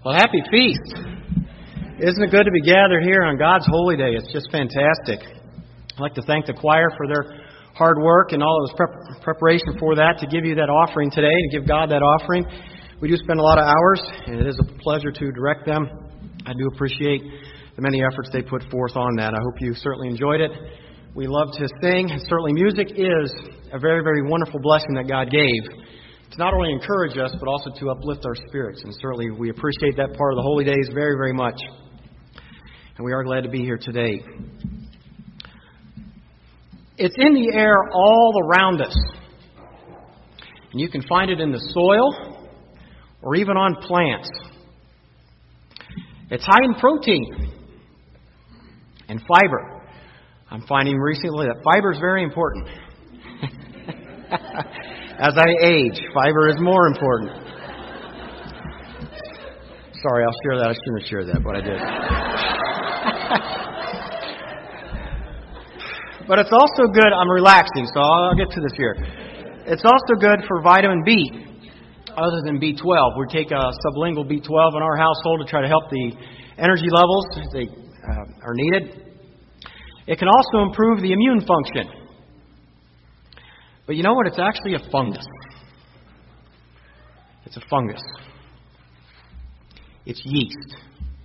Well, happy feast. Isn't it good to be gathered here on God's holy day? It's just fantastic. I'd like to thank the choir for their hard work and all of this preparation for that, to give you that offering today, to give God that offering. We do spend a lot of hours, and it is a pleasure to direct them. I do appreciate the many efforts they put forth on that. I hope you certainly enjoyed it. We love to sing, and certainly music is a very, very wonderful blessing that God gave to not only encourage us, but also to uplift our spirits. And certainly we appreciate that part of the holy days very, very much. And we are glad to be here today. It's in the air all around us. And you can find it in the soil or even on plants. It's high in protein and fiber. I'm finding recently that fiber is very important. As I age, fiber is more important. Sorry, I'll share that. I shouldn't have shared that, but I did. But it's also good. I'm relaxing, so I'll get to this here. It's also good for vitamin B, other than B12. We take a sublingual B12 in our household to try to help the energy levels as they are needed. It can also improve the immune function. But you know what? It's actually a fungus. It's a fungus. It's yeast.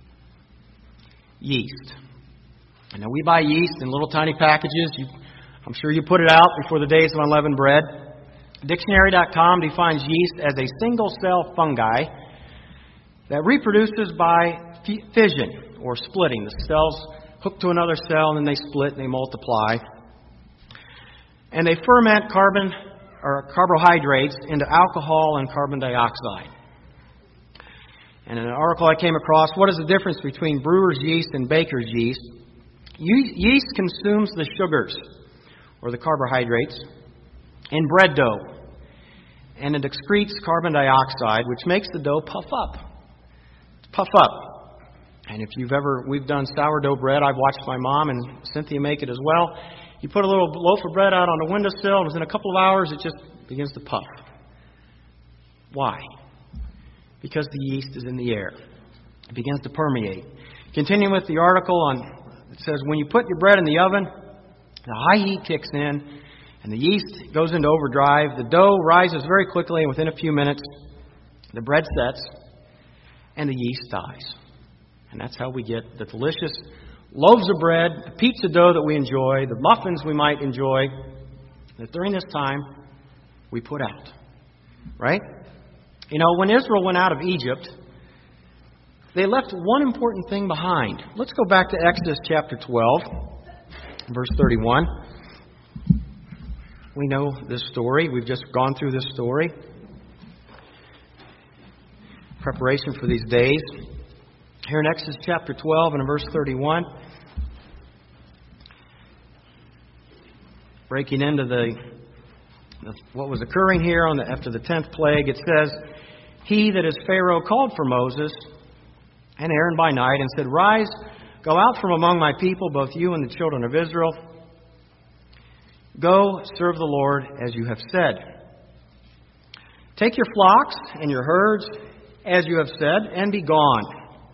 Yeast. And now we buy yeast in little tiny packages. I'm sure you put it out before the days of unleavened bread. Dictionary.com defines yeast as a single-cell fungi that reproduces by fission or splitting. The cells hook to another cell, and then they split and they multiply. And they ferment carbohydrates into alcohol and carbon dioxide. And in an article I came across, what is the difference between brewer's yeast and baker's yeast? Yeast consumes the sugars, or the carbohydrates, in bread dough. And it excretes carbon dioxide, which makes the dough puff up. Puff up. And if we've done sourdough bread, I've watched my mom and Cynthia make it as well. You put a little loaf of bread out on the windowsill, and within a couple of hours, it just begins to puff. Why? Because the yeast is in the air. It begins to permeate. Continuing with the article, it says, when you put your bread in the oven, the high heat kicks in, and the yeast goes into overdrive. The dough rises very quickly, and within a few minutes, the bread sets, and the yeast dies. And that's how we get the delicious loaves of bread, the pizza dough that we enjoy, the muffins we might enjoy, that during this time we put out. Right? You know, when Israel went out of Egypt, they left one important thing behind. Let's go back to Exodus chapter 12, verse 31. We know this story. We've just gone through this story. Preparation for these days. Here in Exodus chapter 12 and in verse 31, breaking into what was occurring here after the 10th plague, it says, he, that is Pharaoh, called for Moses and Aaron by night and said, rise, go out from among my people, both you and the children of Israel. Go, serve the Lord as you have said. Take your flocks and your herds as you have said, and be gone.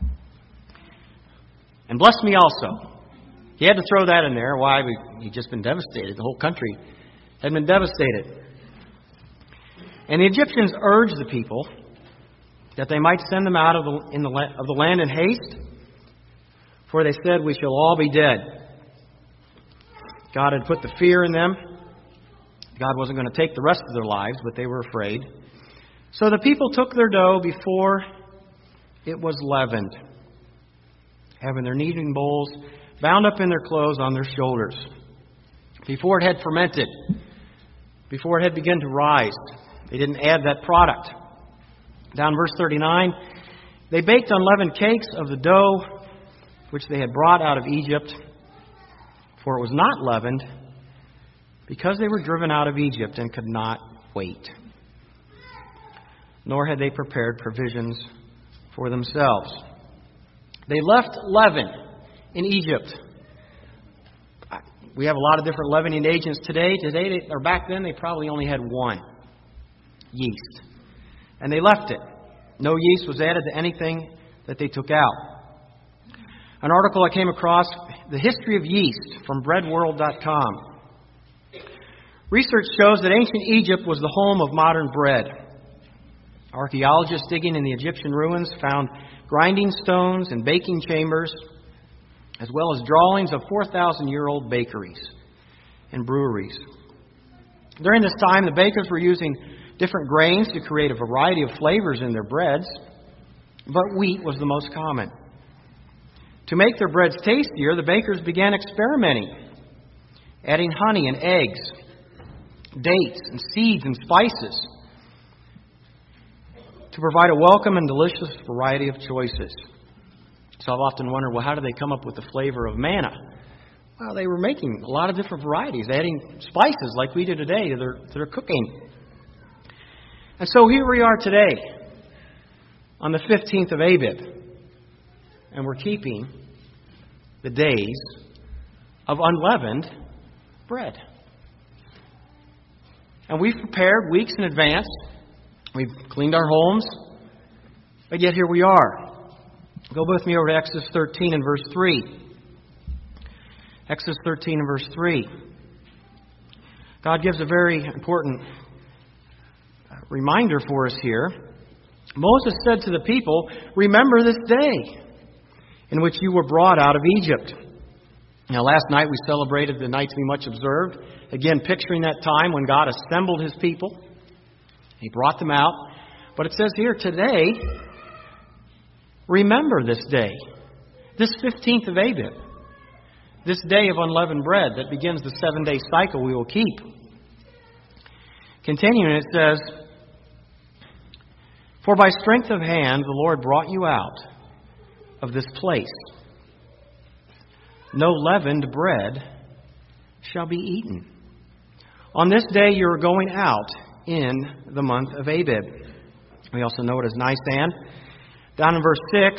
And bless me also. He had to throw that in there. Why? He'd just been devastated. The whole country had been devastated. And the Egyptians urged the people that they might send them out of the land in haste, for they said, we shall all be dead. God had put the fear in them. God wasn't going to take the rest of their lives, but they were afraid. So the people took their dough before it was leavened, having their kneading bowls bound up in their clothes on their shoulders. Before it had fermented, before it had begun to rise, they didn't add that product. Down verse 39, they baked unleavened cakes of the dough which they had brought out of Egypt, for it was not leavened, because they were driven out of Egypt and could not wait. Nor had they prepared provisions for themselves. They left leaven in Egypt. We have a lot of different leavening agents today. Or back then, they probably only had one. Yeast. And they left it. No yeast was added to anything that they took out. An article I came across, The History of Yeast, from breadworld.com. Research shows that ancient Egypt was the home of modern bread. Archaeologists digging in the Egyptian ruins found grinding stones and baking chambers, as well as drawings of 4,000-year-old bakeries and breweries. During this time, the bakers were using different grains to create a variety of flavors in their breads, but wheat was the most common. To make their breads tastier, the bakers began experimenting, adding honey and eggs, dates and seeds and spices to provide a welcome and delicious variety of choices. So I've often wondered, well, how do they come up with the flavor of manna? Well, they were making a lot of different varieties, adding spices like we do today to their cooking. And so here we are today on the 15th of Abib, and we're keeping the days of unleavened bread. And we've prepared weeks in advance. We've cleaned our homes, but yet here we are. Go with me over to Exodus 13 and verse 3. Exodus 13 and verse 3. God gives a very important reminder for us here. Moses said to the people, "Remember this day in which you were brought out of Egypt." Now, last night we celebrated the night to be much observed. Again, picturing that time when God assembled His people. He brought them out. But it says here, today, remember this day, this 15th of Abib, this day of unleavened bread that begins the 7-day cycle we will keep. Continuing, it says, "For by strength of hand the Lord brought you out of this place. No leavened bread shall be eaten. On this day you are going out in the month of Abib." We also know it as Nisan. Down in verse 6,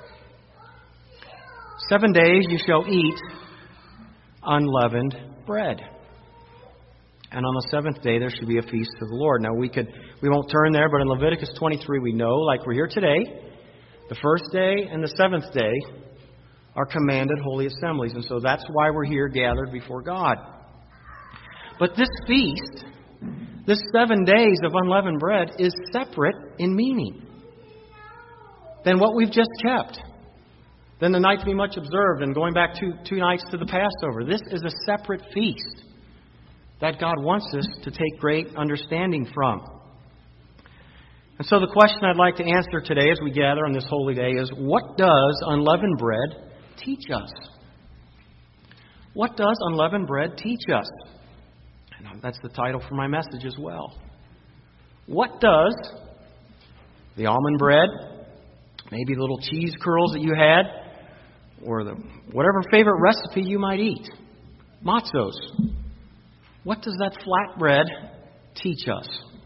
7 days you shall eat unleavened bread. And on the 7th day there should be a feast to the Lord. Now we won't turn there, but in Leviticus 23 we know, like we're here today, the first day and the 7th day are commanded holy assemblies. And so that's why we're here gathered before God. But this feast, this 7 days of unleavened bread, is separate in meaning than what we've just kept, than the night to be much observed and going back two nights to the Passover. This is a separate feast that God wants us to take great understanding from. And so the question I'd like to answer today as we gather on this holy day is, what does unleavened bread teach us? What does unleavened bread teach us? And that's the title for my message as well. What does the almond bread, maybe the little cheese curls that you had, or whatever favorite recipe you might eat, matzos, what does that flat bread teach us?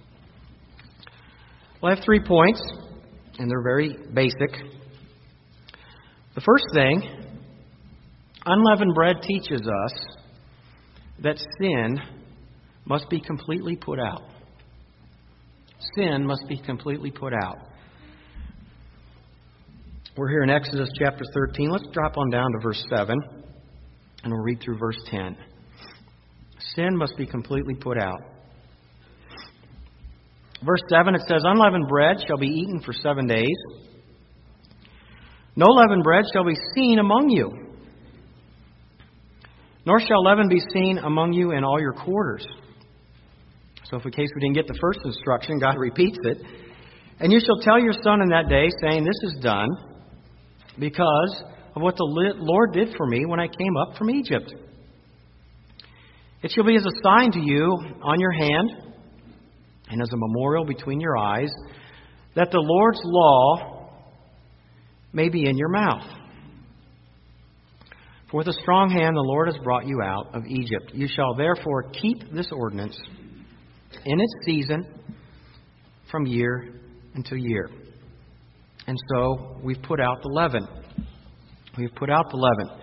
Well, I have 3 points, and they're very basic. The first thing, unleavened bread teaches us that sin must be completely put out. Sin must be completely put out. We're here in Exodus chapter 13. Let's drop on down to verse 7, and we'll read through verse 10. Sin must be completely put out. Verse 7, it says, "Unleavened bread shall be eaten for 7 days. No leavened bread shall be seen among you, nor shall leaven be seen among you in all your quarters." So if in case we didn't get the first instruction, God repeats it. "And you shall tell your son in that day, saying, This is done because of what the Lord did for me when I came up from Egypt. It shall be as a sign to you on your hand and as a memorial between your eyes, that the Lord's law may be in your mouth. For with a strong hand the Lord has brought you out of Egypt. You shall therefore keep this ordinance in its season from year unto year." And so we've put out the leaven. We've put out the leaven.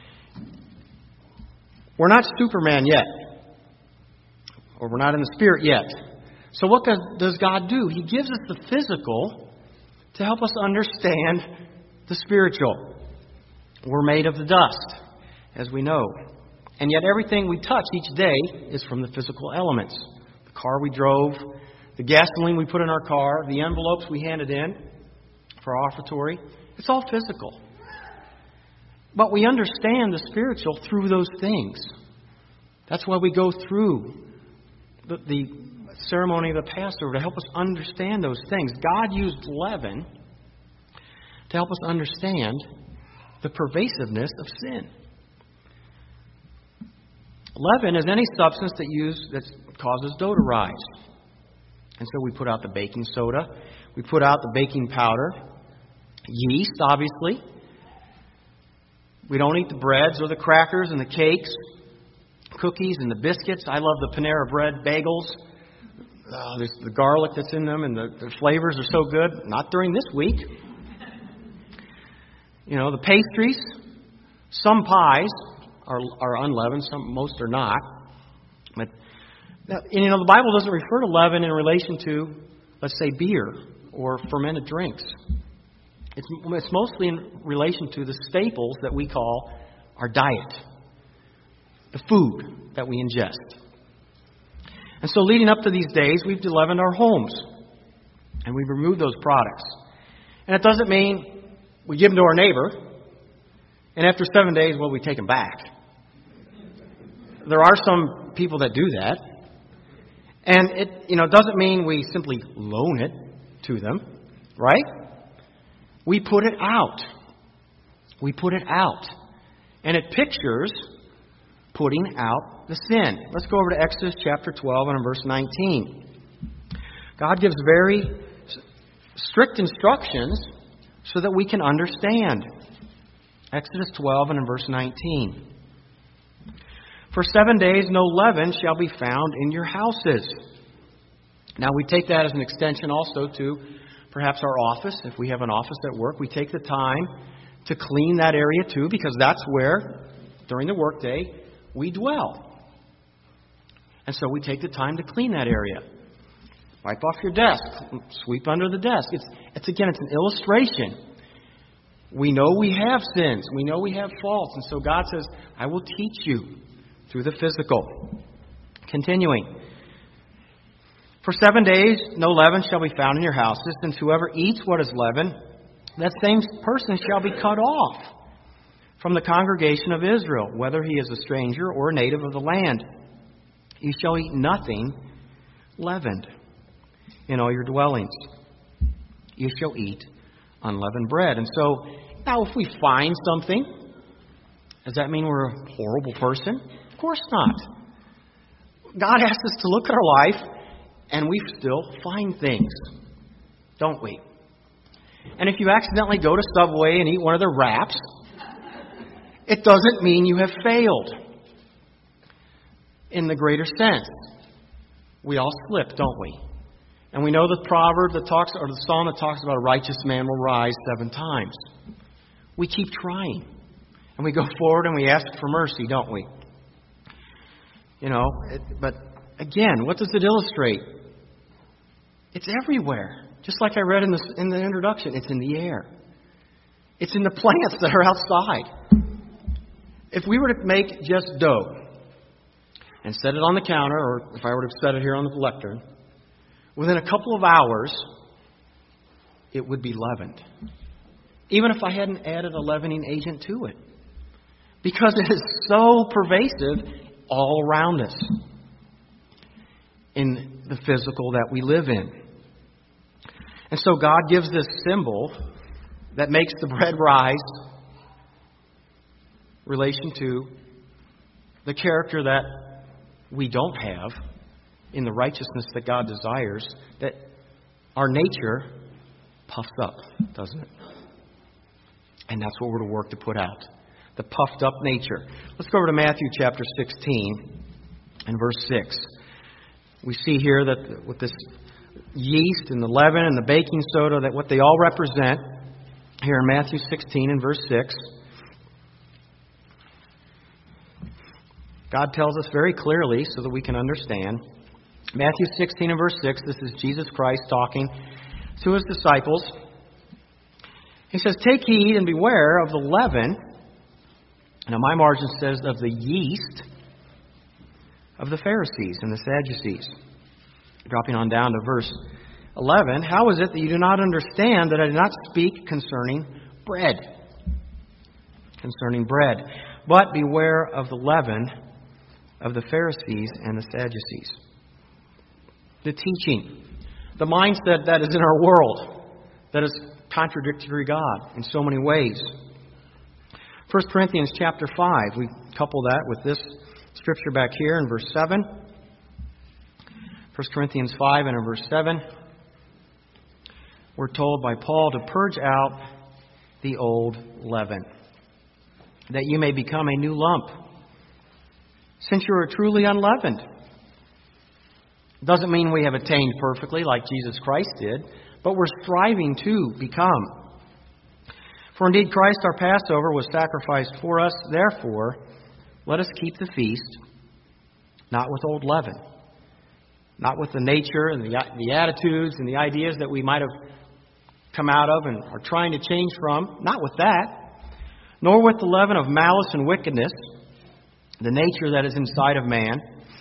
We're not Superman yet. Or we're not in the Spirit yet. So what does God do? He gives us the physical to help us understand the spiritual. We're made of the dust, as we know. And yet everything we touch each day is from the physical elements. The car we drove, the gasoline we put in our car, the envelopes we handed in for our offertory. It's all physical. But we understand the spiritual through those things. That's why we go through the ceremony of the Passover, to help us understand those things. God used leaven to help us understand the pervasiveness of sin. Leaven is any substance that causes dough to rise. And so we put out the baking soda. We put out the baking powder. Yeast, obviously. We don't eat the breads or the crackers and the cakes, cookies and the biscuits. I love the Panera Bread bagels. There's the garlic that's in them, and the flavors are so good. Not during this week. The pastries. Some pies are unleavened. Most are not. But the Bible doesn't refer to leaven in relation to, let's say, beer or fermented drinks. It's mostly in relation to the staples that we call our diet, the food that we ingest. And so leading up to these days, we've leavened our homes, and we've removed those products. And it doesn't mean we give them to our neighbor, and after 7 days, we take them back. There are some people that do that. And it doesn't mean we simply loan it to them, right? We put it out. We put it out. And it pictures putting out the sin. Let's go over to Exodus chapter 12 and verse 19. God gives very strict instructions so that we can understand. Exodus 12 and verse 19. For 7 days no leaven shall be found in your houses. Now we take that as an extension also to perhaps our office. If we have an office at work, we take the time to clean that area too, because that's where, during the workday, we dwell. And so we take the time to clean that area. Wipe off your desk. Sweep under the desk. It's an illustration. We know we have sins. We know we have faults. And so God says, I will teach you through the physical. Continuing. For 7 days no leaven shall be found in your houses, and whoever eats what is leavened, that same person shall be cut off from the congregation of Israel, whether he is a stranger or a native of the land. You shall eat nothing leavened in all your dwellings. You shall eat unleavened bread. And so, now if we find something, does that mean we're a horrible person? Of course not. God asks us to look at our life, and we still find things, don't we? And if you accidentally go to Subway and eat one of their wraps, it doesn't mean you have failed. In the greater sense, we all slip, don't we? And we know the proverb that talks, or the psalm that talks about a righteous man will rise 7 times. We keep trying. And we go forward and we ask for mercy, don't we? But again, what does it illustrate? It's everywhere. Just like I read in the introduction, it's in the air. It's in the plants that are outside. If we were to make just dough and set it on the counter, or if I were to set it here on the lectern, within a couple of hours, it would be leavened. Even if I hadn't added a leavening agent to it. Because it is so pervasive all around us in the physical that we live in. And so God gives this symbol that makes the bread rise relation to the character that we don't have in the righteousness that God desires, that our nature puffs up, doesn't it? And that's what we're to work to put out. The puffed up nature. Let's go over to Matthew chapter 16 and verse 6. We see here that with this yeast and the leaven and the baking soda, that what they all represent here in Matthew 16 and verse 6. God tells us very clearly so that we can understand. Matthew 16 and verse 6, this is Jesus Christ talking to his disciples. He says, take heed and beware of the leaven. Now my margin says of the yeast of the Pharisees and the Sadducees. Dropping on down to verse 11. How is it that you do not understand that I do not speak concerning bread? Concerning bread. But beware of the leaven of the Pharisees and the Sadducees. The teaching. The mindset that is in our world. That is contradictory to God in so many ways. 1 Corinthians chapter 5. We couple that with this scripture back here in verse 7. 1 Corinthians 5 and in verse 7. We're told by Paul to purge out the old leaven, that you may become a new lump, since you are truly unleavened. Doesn't mean we have attained perfectly like Jesus Christ did, but we're striving to become. For indeed Christ our Passover was sacrificed for us. Therefore, let us keep the feast, not with old leaven, not with the nature and the attitudes and the ideas that we might have come out of and are trying to change from, not with that, nor with the leaven of malice and wickedness, the nature that is inside of man,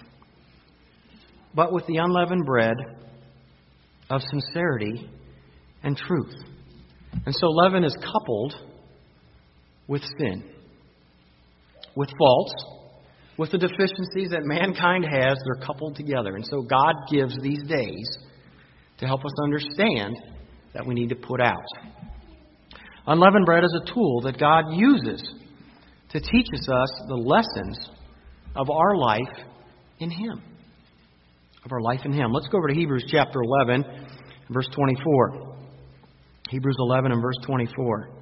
but with the unleavened bread of sincerity and truth. And so leaven is coupled with sin, with faults, with the deficiencies that mankind has. They're coupled together. And so God gives these days to help us understand that we need to put out. Unleavened bread is a tool that God uses to teach us the lessons of our life in Him. Of our life in Him. Let's go over to Hebrews chapter 11, verse 24. Hebrews 11 and verse 24.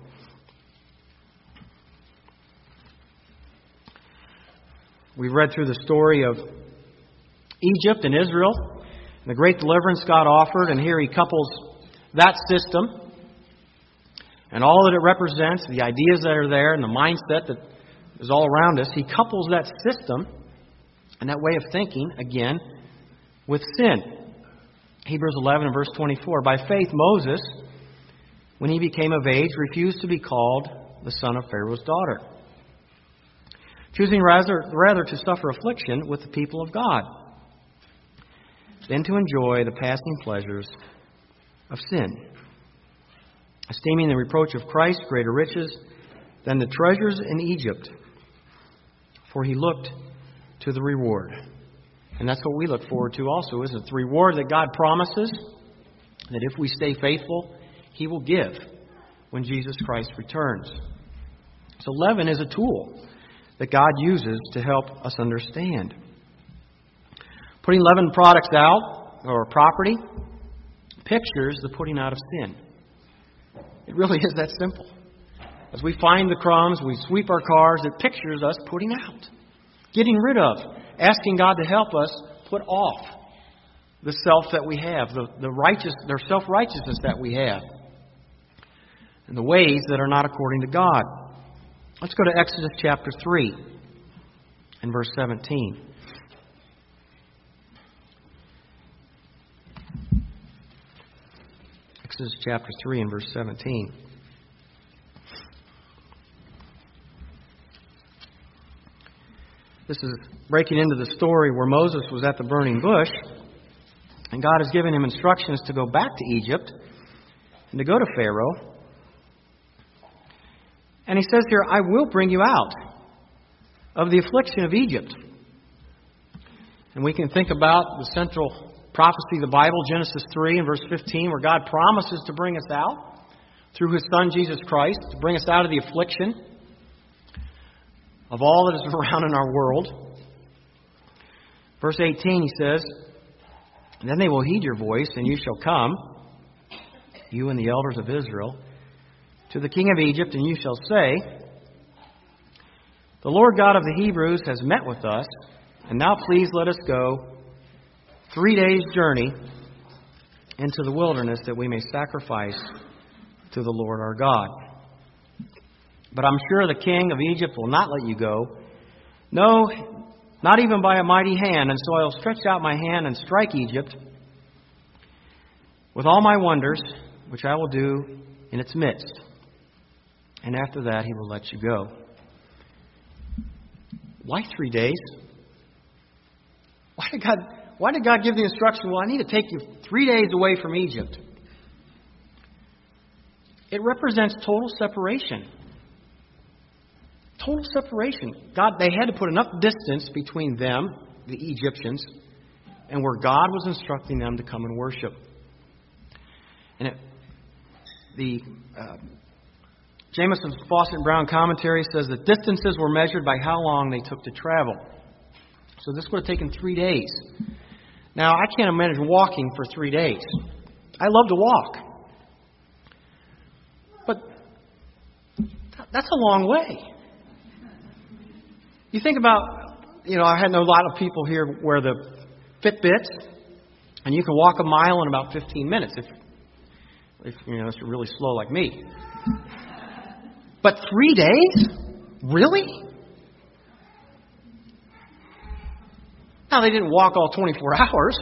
We've read through the story of Egypt and Israel, and the great deliverance God offered, and here He couples that system and all that it represents, the ideas that are there, and the mindset that is all around us. He couples that system and that way of thinking, again, with sin. Hebrews 11 and verse 24. By faith, Moses, when he became of age, refused to be called the son of Pharaoh's daughter, choosing rather to suffer affliction with the people of God than to enjoy the passing pleasures of sin, esteeming the reproach of Christ greater riches than the treasures in Egypt, for he looked to the reward. And that's what we look forward to also, isn't it? The reward that God promises, that if we stay faithful, He will give when Jesus Christ returns. So leaven is a tool that God uses to help us understand. Putting leavened products out, or property, pictures the putting out of sin. It really is that simple. As we find the crumbs, we sweep our cars, it pictures us putting out, getting rid of, asking God to help us put off the self that we have, the self-righteousness that we have, and the ways that are not according to God. Let's go to Exodus chapter 3 and verse 17. Exodus chapter 3 and verse 17. This is breaking into the story where Moses was at the burning bush, and God has given him instructions to go back to Egypt and to go to Pharaoh. And He says here, I will bring you out of the affliction of Egypt. And we can think about the central prophecy of the Bible, Genesis 3 and verse 15, where God promises to bring us out through His Son Jesus Christ, to bring us out of the affliction of all that is around in our world. Verse 18, He says, then they will heed your voice, and you shall come, you and the elders of Israel, to the king of Egypt, and you shall say, the Lord God of the Hebrews has met with us, and now please let us go 3 days' journey into the wilderness, that we may sacrifice to the Lord our God. But I'm sure the king of Egypt will not let you go. No, not even by a mighty hand. And so I will stretch out my hand and strike Egypt with all my wonders, which I will do in its midst. and after that He will let you go. Why 3 days? Why did God give the instruction, well, I need to take you 3 days away from Egypt? It represents total separation. Total separation. They had to put enough distance between them, the Egyptians, and where God was instructing them to come and worship. And the Jamieson, Fausset, and Brown commentary says that distances were measured by how long they took to travel. So this would have taken 3 days. Now, I can't imagine walking for 3 days. I love to walk. But that's a long way. You think about, I had a lot of people here wear the Fitbits, and you can walk a mile in about 15 minutes if you're really slow like me. But 3 days? Really? Now, they didn't walk all 24 hours.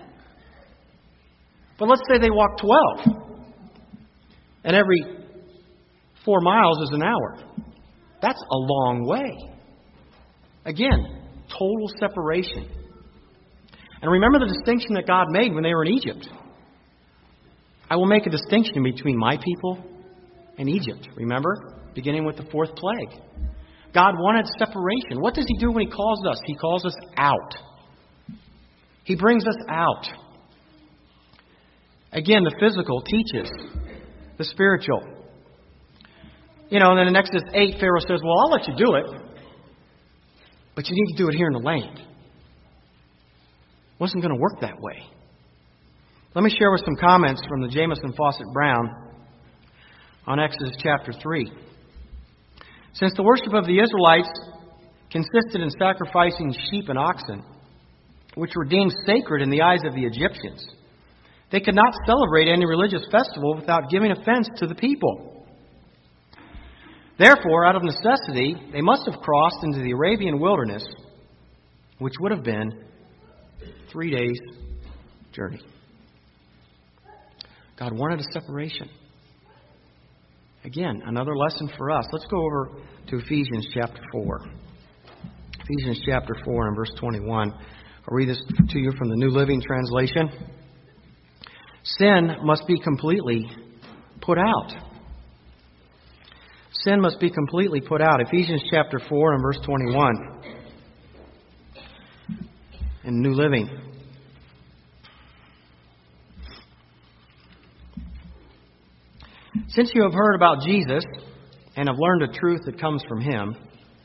But let's say they walked 12. And every 4 miles is an hour. That's a long way. Again, total separation. And remember the distinction that God made when they were in Egypt. I will make a distinction between my people and Egypt. Remember? Beginning with the 4th plague. God wanted separation. What does He do when He calls us? He calls us out. He brings us out. Again, the physical teaches the spiritual. And then in Exodus 8, Pharaoh says, well, I'll let you do it, but you need to do it here in the land. It wasn't going to work that way. Let me share with some comments from the Jamieson, Fausset, Brown on Exodus chapter 3. Since the worship of the Israelites consisted in sacrificing sheep and oxen, which were deemed sacred in the eyes of the Egyptians, they could not celebrate any religious festival without giving offense to the people. Therefore, out of necessity, they must have crossed into the Arabian wilderness, which would have been 3 days' journey. God wanted a separation. Again, another lesson for us. Let's go over to Ephesians chapter 4. Ephesians chapter 4 and verse 21. I'll read this to you from the New Living Translation. Sin must be completely put out. Sin must be completely put out. Ephesians chapter 4 and verse 21. In New Living. Since you have heard about Jesus and have learned the truth that comes from Him,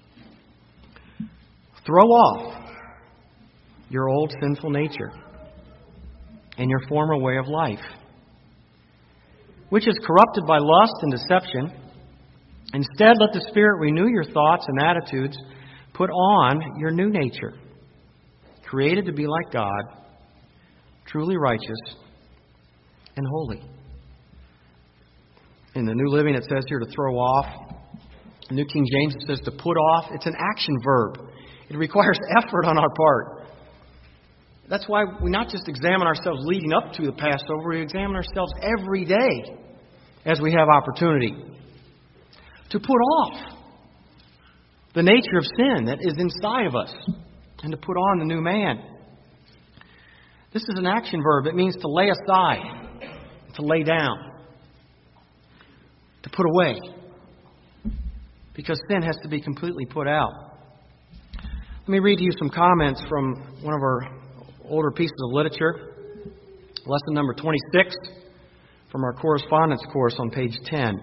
throw off your old sinful nature and your former way of life, which is corrupted by lust and deception. Instead, let the Spirit renew your thoughts and attitudes. Put on your new nature, created to be like God, truly righteous and holy. In the New Living, it says here to throw off. In New King James, it says to put off. It's an action verb. It requires effort on our part. That's why we not just examine ourselves leading up to the Passover, we examine ourselves every day as we have opportunity. To put off the nature of sin that is inside of us and to put on the new man. This is an action verb. It means to lay aside, to lay down, to put away. Because sin has to be completely put out. Let me read to you some comments from one of our older pieces of literature. Lesson number 26 from our correspondence course on page 10.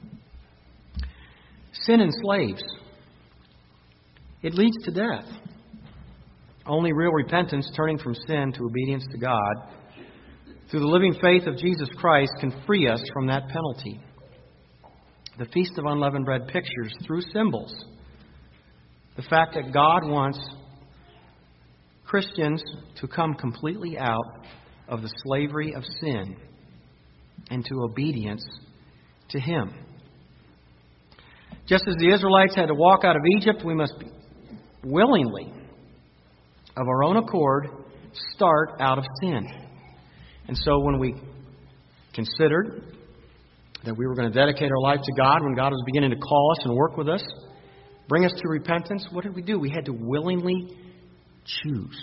Sin enslaves. It leads to death. Only real repentance, turning from sin to obedience to God, through the living faith of Jesus Christ, can free us from that penalty. The Feast of Unleavened Bread pictures, through symbols, the fact that God wants Christians to come completely out of the slavery of sin and to obedience to Him. Just as the Israelites had to walk out of Egypt, we must willingly, of our own accord, start out of sin. And so when we considered that we were going to dedicate our life to God when God was beginning to call us and work with us, bring us to repentance. What did we do? We had to willingly choose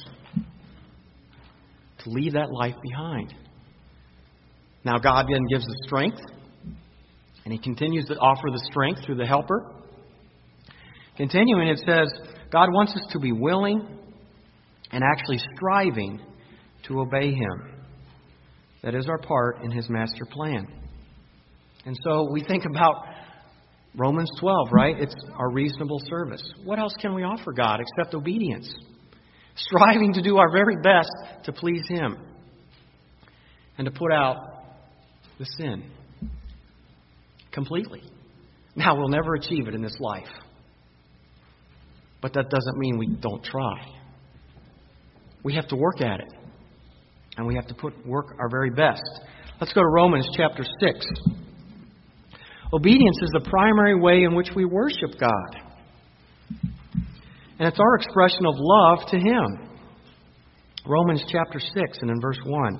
to leave that life behind. Now God then gives the strength, and He continues to offer the strength through the helper. Continuing, it says, God wants us to be willing and actually striving to obey Him. That is our part in His master plan. And so we think about Romans 12, right? It's our reasonable service. What else can we offer God except obedience? Striving to do our very best to please Him and to put out the sin completely. Now, we'll never achieve it in this life. But that doesn't mean we don't try. We have to work at it. And we have to work our very best. Let's go to Romans chapter 6. Obedience is the primary way in which we worship God. And it's our expression of love to Him. Romans chapter 6 and in verse 1.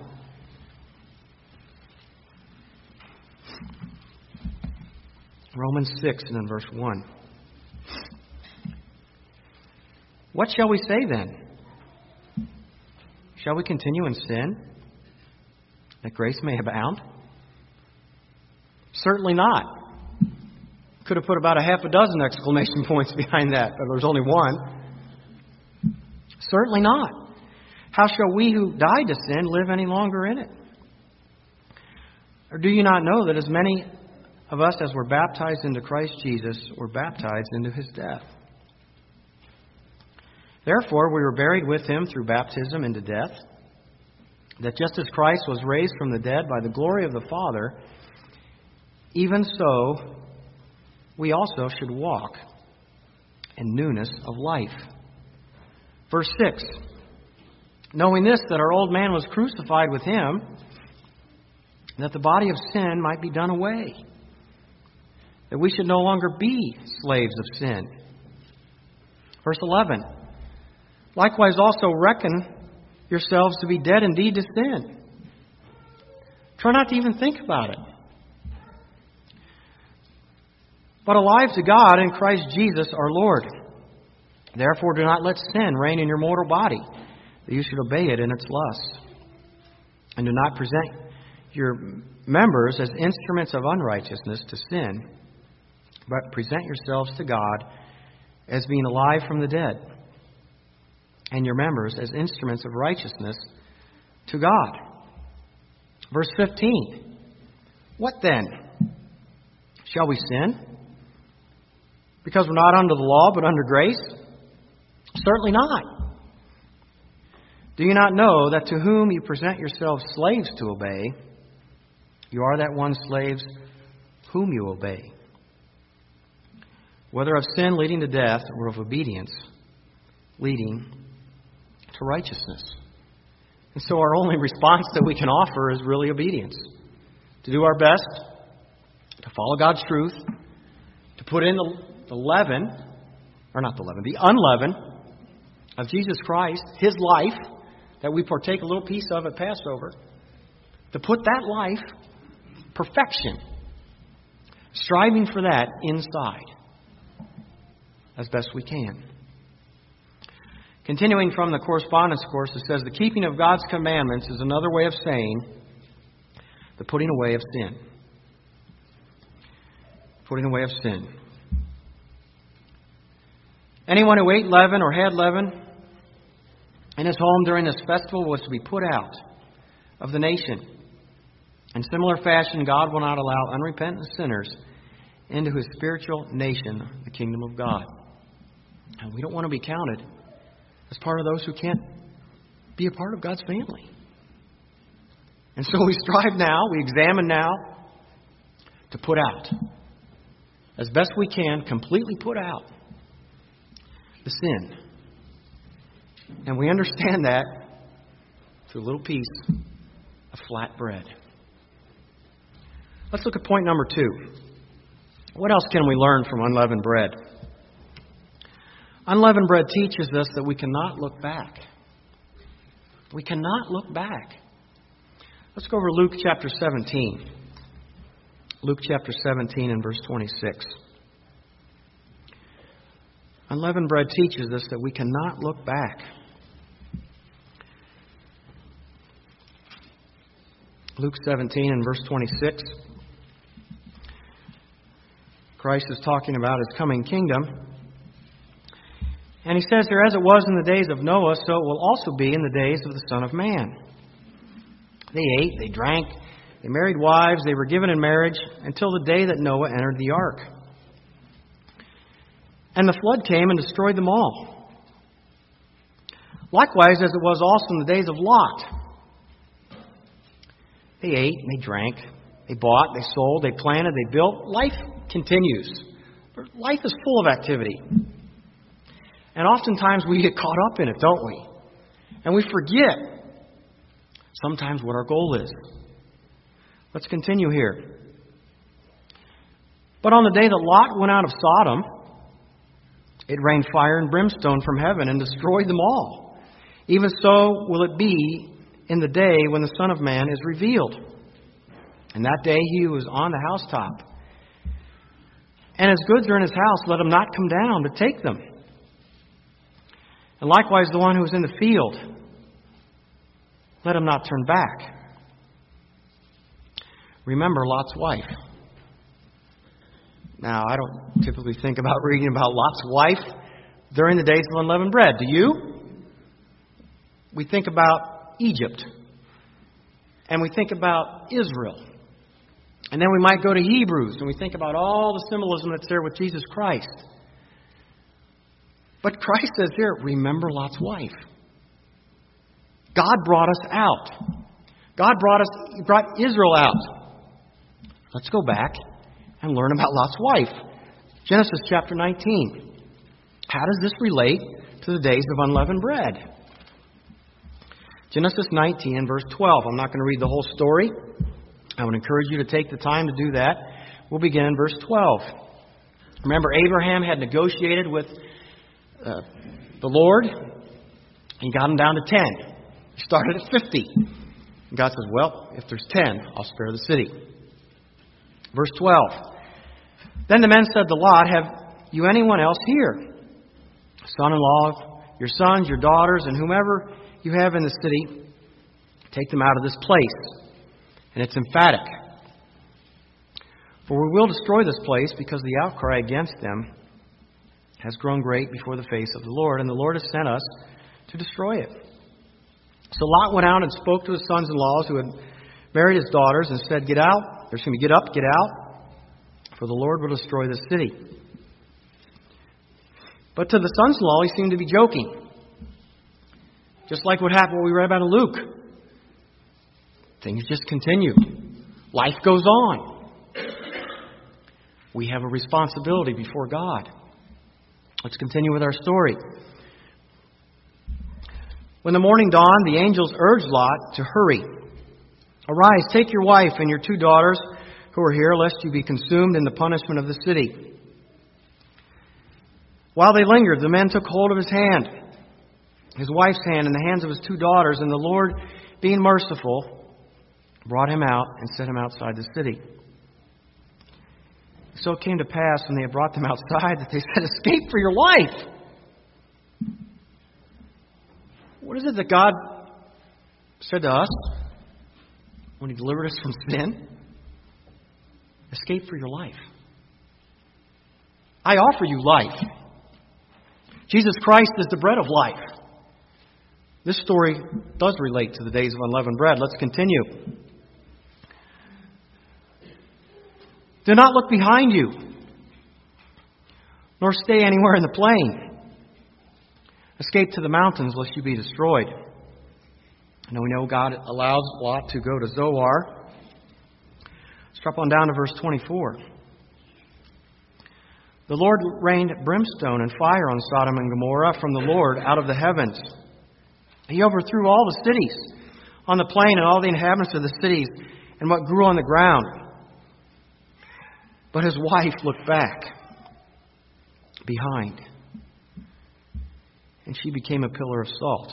Romans 6 and in verse 1. What shall we say then? Shall we continue in sin, that grace may abound? Certainly not. Could have put about a half a dozen exclamation points behind that, but there's only one. Certainly not. How shall we who died to sin live any longer in it? Or do you not know that as many of us as were baptized into Christ Jesus were baptized into His death? Therefore, we were buried with Him through baptism into death, that just as Christ was raised from the dead by the glory of the Father, even so we also should walk in newness of life. Verse 6. Knowing this, that our old man was crucified with Him, that the body of sin might be done away, that we should no longer be slaves of sin. Verse 11. Likewise also reckon yourselves to be dead indeed to sin. Try not to even think about it. But alive to God in Christ Jesus our Lord. Therefore do not let sin reign in your mortal body, that you should obey it in its lusts. And do not present your members as instruments of unrighteousness to sin, but present yourselves to God as being alive from the dead, and your members as instruments of righteousness to God. Verse 15. What then? Shall we sin? Because we're not under the law, but under grace? Certainly not. Do you not know that to whom you present yourselves slaves to obey, you are that one slaves whom you obey, whether of sin leading to death or of obedience leading to righteousness? And so our only response that we can offer is really obedience. To do our best, to follow God's truth, to put in the leaven, or not the leaven, the unleaven of Jesus Christ, His life, that we partake a little piece of at Passover, to put that life, perfection, striving for that inside as best we can. Continuing from the correspondence course, it says, the keeping of God's commandments is another way of saying the putting away of sin. Putting away of sin. Anyone who ate leaven or had leaven in his home during this festival was to be put out of the nation. In similar fashion, God will not allow unrepentant sinners into His spiritual nation, the kingdom of God. And we don't want to be counted as part of those who can't be a part of God's family. And so we strive now, we examine now, to put out, as best we can, completely put out the sin. And we understand that through a little piece of flat bread. Let's look at point number 2. What else can we learn from unleavened bread? Unleavened bread teaches us that we cannot look back. We cannot look back. Let's go over to Luke chapter 17. Luke chapter 17 and verse 26. Unleavened bread teaches us that we cannot look back. Luke 17 and verse 26. Christ is talking about His coming kingdom. And He says here, as it was in the days of Noah, so it will also be in the days of the Son of Man. They ate, they drank, they married wives, they were given in marriage until the day that Noah entered the ark. And the flood came and destroyed them all. Likewise, as it was also in the days of Lot. They ate and they drank, they bought, they sold, they planted, they built. Life continues. Life is full of activity. And oftentimes we get caught up in it, don't we? And we forget sometimes what our goal is. Let's continue here. But on the day that Lot went out of Sodom, it rained fire and brimstone from heaven and destroyed them all. Even so will it be in the day when the Son of Man is revealed. And that day he was on the housetop. And his goods are in his house, let him not come down to take them. And likewise the one who is in the field, let him not turn back. Remember Lot's wife. Now, I don't typically think about reading about Lot's wife during the days of unleavened bread. Do you? We think about Egypt. And we think about Israel. And then we might go to Hebrews and we think about all the symbolism that's there with Jesus Christ. But Christ says here, remember Lot's wife. God brought us out. God brought Israel out. Let's go back and learn about Lot's wife. Genesis chapter 19. How does this relate to the days of unleavened bread? Genesis 19 and verse 12. I'm not going to read the whole story. I would encourage you to take the time to do that. We'll begin in verse 12. Remember, Abraham had negotiated with the Lord. He got him down to 10. He started at 50. And God says, well, if there's 10, I'll spare the city. Verse 12. Then the men said to Lot, have you anyone else here? Son-in-law, your sons, your daughters, and whomever you have in the city, take them out of this place. And it's emphatic. For we will destroy this place because the outcry against them has grown great before the face of the Lord, and the Lord has sent us to destroy it. So Lot went out and spoke to his sons-in-law who had married his daughters and said, get out. They're saying, get up, get out, for the Lord will destroy this city. But to the sons-in-law, he seemed to be joking. Just like what happened, what we read about in Luke. Things just continue. Life goes on. We have a responsibility before God. Let's continue with our story. When the morning dawned, the angels urged Lot to hurry. Arise, take your wife and your 2 daughters who are here, lest you be consumed in the punishment of the city. While they lingered, the men took hold of his hand, his wife's hand, and the hands of his 2 daughters, and the Lord, being merciful, brought him out and set him outside the city. So it came to pass when they had brought them outside that they said, escape for your life. What is it that God said to us when He delivered us from sin? Escape for your life. I offer you life. Jesus Christ is the bread of life. This story does relate to the days of unleavened bread. Let's continue. Do not look behind you, nor stay anywhere in the plain. Escape to the mountains, lest you be destroyed. Now we know God allows Lot to go to Zoar. Let's drop on down to verse 24. The Lord rained brimstone and fire on Sodom and Gomorrah from the Lord out of the heavens. He overthrew all the cities on the plain and all the inhabitants of the cities and what grew on the ground. But his wife looked back behind, and she became a pillar of salt.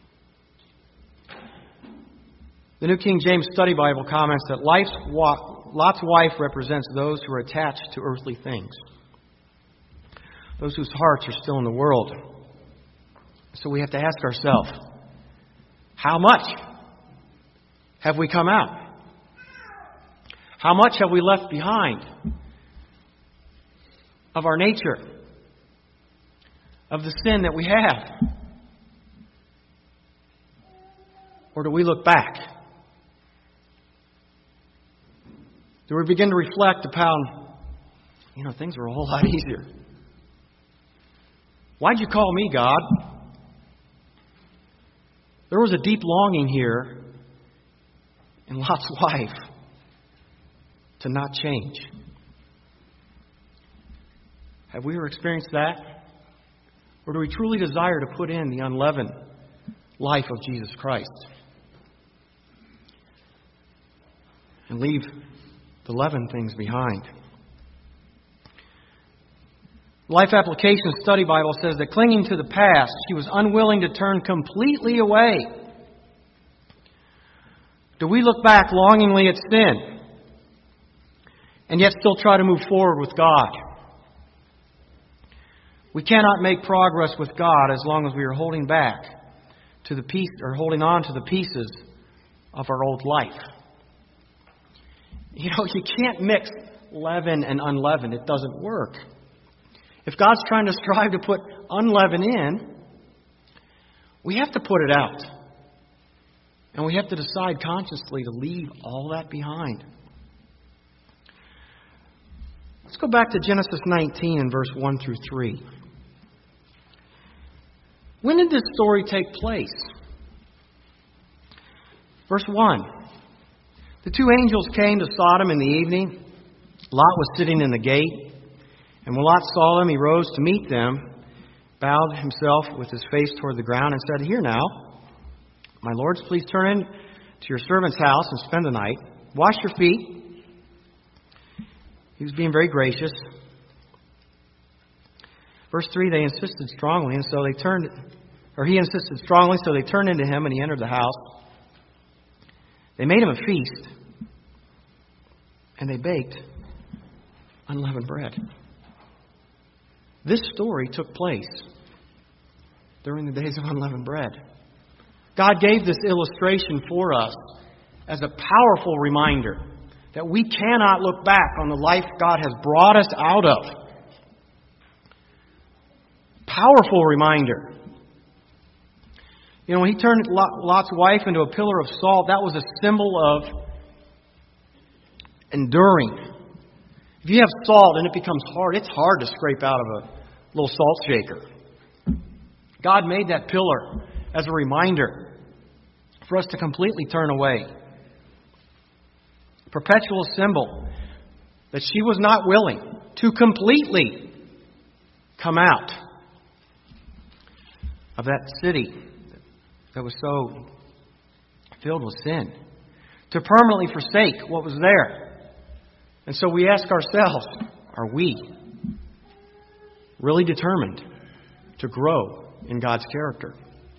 The New King James Study Bible comments that life's Lot's wife represents those who are attached to earthly things, those whose hearts are still in the world. So we have to ask ourselves, how much have we come out? How much have we left behind of our nature, of the sin that we have? Or do we look back? Do we begin to reflect upon, things were a whole lot easier? Why'd you call me, God? There was a deep longing here in Lot's wife to not change. Have we ever experienced that? Or do we truly desire to put in the unleavened life of Jesus Christ and leave the leavened things behind? Life Application Study Bible says that clinging to the past, she was unwilling to turn completely away. Do we look back longingly at sin and yet still try to move forward with God? We cannot make progress with God as long as we are holding back to the piece or holding on to the pieces of our old life. You can't mix leaven and unleavened. It doesn't work. If God's trying to strive to put unleavened in, we have to put it out. And we have to decide consciously to leave all that behind. Let's go back to Genesis 19 and verse 1 through 3. When did this story take place? Verse 1. The two angels came to Sodom in the evening. Lot was sitting in the gate. And when Lot saw them, he rose to meet them, bowed himself with his face toward the ground, and said, "Here now, my lords, please turn in to your servant's house and spend the night. Wash your feet." He was being very gracious. Verse 3, he insisted strongly, so they turned into him, and he entered the house. They made him a feast, and they baked unleavened bread. This story took place during the days of unleavened bread. God gave this illustration for us as a powerful reminder that we cannot look back on the life God has brought us out of. Powerful reminder. When he turned Lot's wife into a pillar of salt, that was a symbol of enduring. If you have salt and it becomes hard, it's hard to scrape out of a little salt shaker. God made that pillar as a reminder for us to completely turn away. Perpetual symbol that she was not willing to completely come out of that city that was so filled with sin, to permanently forsake what was there. And so we ask ourselves, are we really determined to grow in God's character?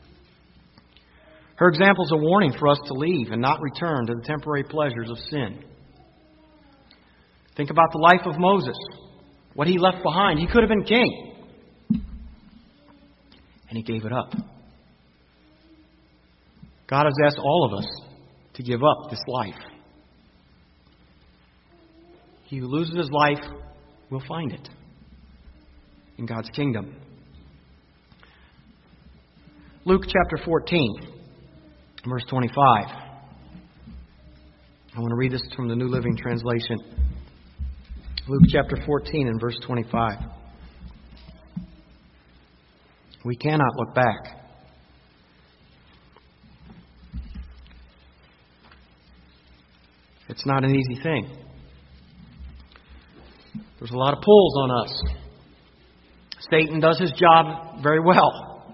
Her example is a warning for us to leave and not return to the temporary pleasures of sin. Think about the life of Moses, what he left behind. He could have been king, and he gave it up. God has asked all of us to give up this life. He who loses his life will find it in God's kingdom. Luke chapter 14, verse 25. I want to read this from the New Living Translation. Luke chapter 14 and verse 25. We cannot look back. It's not an easy thing. There's a lot of pulls on us. Satan does his job very well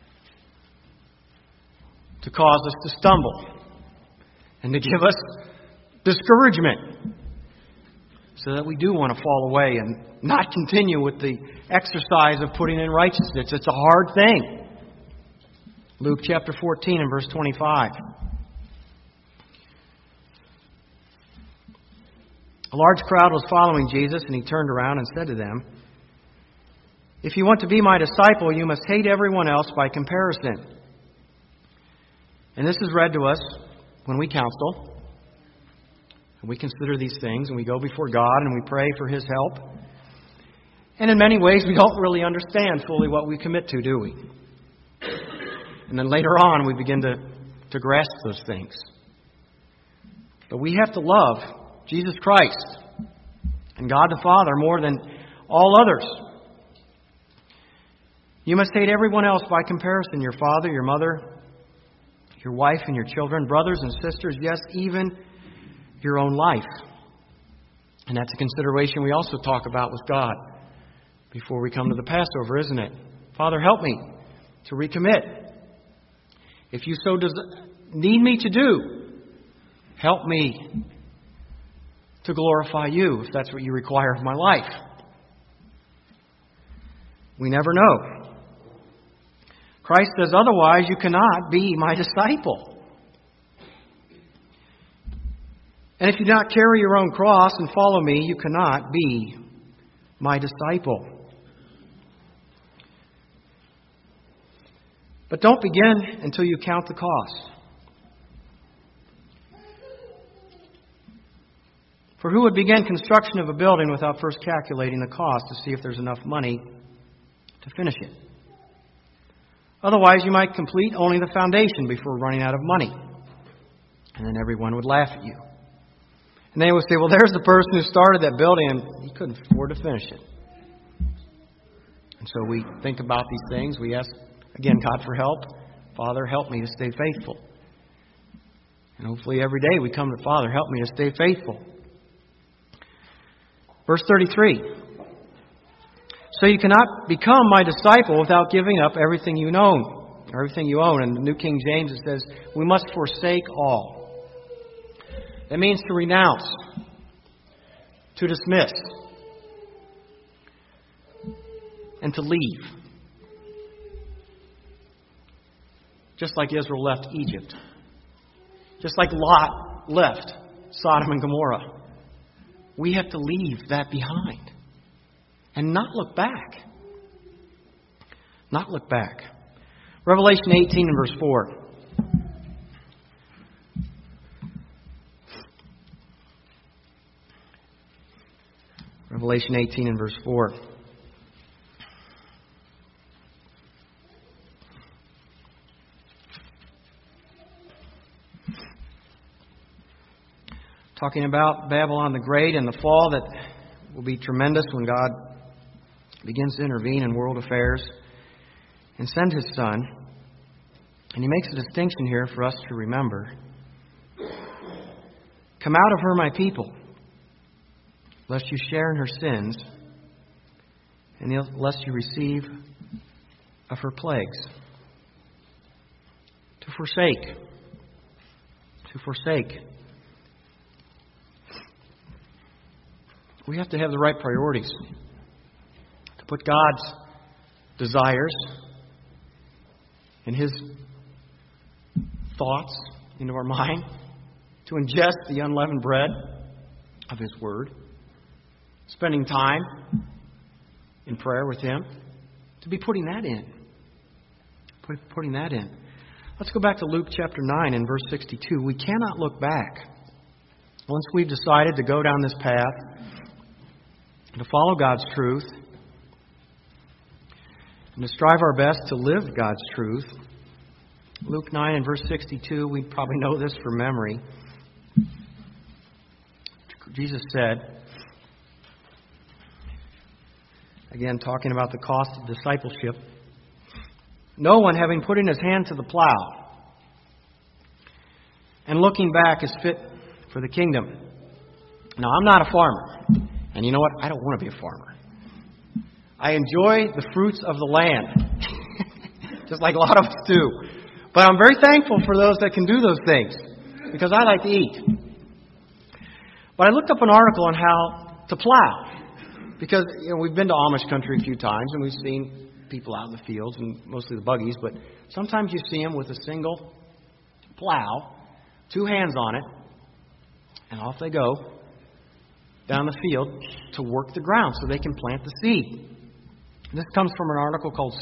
to cause us to stumble and to give us discouragement so that we do want to fall away and not continue with the exercise of putting in righteousness. It's a hard thing. Luke chapter 14 and verse 25. A large crowd was following Jesus, and he turned around and said to them, "If you want to be my disciple, you must hate everyone else by comparison." And this is read to us when we counsel, and we consider these things, and we go before God, and we pray for His help. And in many ways, we don't really understand fully what we commit to, do we? And then later on, we begin to grasp those things. But we have to love Jesus Christ and God the Father more than all others. You must hate everyone else by comparison, your father, your mother, your wife and your children, brothers and sisters, yes, even your own life. And that's a consideration we also talk about with God before we come to the Passover, isn't it? Father, help me to recommit. If you so need me to do, help me to glorify you, if that's what you require of my life. We never know. Christ says, otherwise you cannot be my disciple. And if you do not carry your own cross and follow me, you cannot be my disciple. But don't begin until you count the cost. For who would begin construction of a building without first calculating the cost to see if there's enough money to finish it? Otherwise, you might complete only the foundation before running out of money. And then everyone would laugh at you. And they would say, well, there's the person who started that building and he couldn't afford to finish it. And so we think about these things. We ask, again, God for help. Father, help me to stay faithful. And hopefully every day we come to Father, help me to stay faithful. Verse 33. So you cannot become my disciple without giving up everything you own. Everything you own. In the New King James it says, we must forsake all. That means to renounce, to dismiss, and to leave. Just like Israel left Egypt. Just like Lot left Sodom and Gomorrah. We have to leave that behind. And not look back. Not look back. Revelation 18 and verse 4. Revelation 18 and verse 4. Talking about Babylon the Great and the fall that will be tremendous when God begins to intervene in world affairs and send His Son. And He makes a distinction here for us to remember. Come out of her, my people, lest you share in her sins, and lest you receive of her plagues. To forsake. To forsake. We have to have the right priorities. To put God's desires and His thoughts into our mind. To ingest the unleavened bread of His Word. Spending time in prayer with Him. To be putting that in. Putting that in. Let's go back to Luke chapter 9 and verse 62. We cannot look back. Once we've decided to go down this path, to follow God's truth, and to strive our best to live God's truth. Luke 9 and verse 62, we probably know this from memory. Jesus said, again talking about the cost of discipleship, no one having put in his hand to the plow and looking back is fit for the kingdom. Now, I'm not a farmer. And you know what? I don't want to be a farmer. I enjoy the fruits of the land. Just like a lot of us do. But I'm very thankful for those that can do those things. Because I like to eat. But I looked up an article on how to plow. Because we've been to Amish country a few times. And we've seen people out in the fields. And mostly the buggies. But sometimes you see them with a single plow. 2 hands on it. And off they go. down the field to work the ground so they can plant the seed. This comes from an article called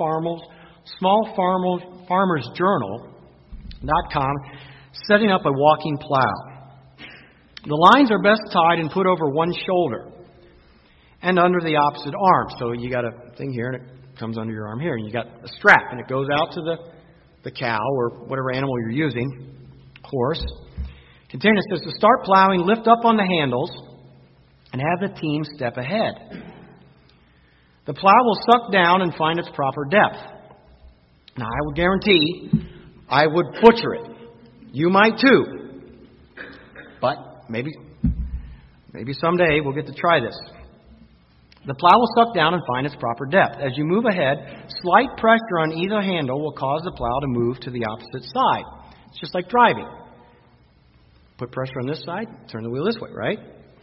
SmallFarmersJournal.com, setting up a walking plow. The lines are best tied and put over one shoulder and under the opposite arm. So you got a thing here, and it comes under your arm here, and you got a strap, and it goes out to the cow or whatever animal you're using, horse. Container says to start plowing, lift up on the handles and have the team step ahead. The plow will suck down and find its proper depth. Now, I would guarantee I would butcher it. You might too. But maybe someday we'll get to try this. The plow will suck down and find its proper depth. As you move ahead, slight pressure on either handle will cause the plow to move to the opposite side. It's just like driving. Put pressure on this side, turn the wheel this way, right?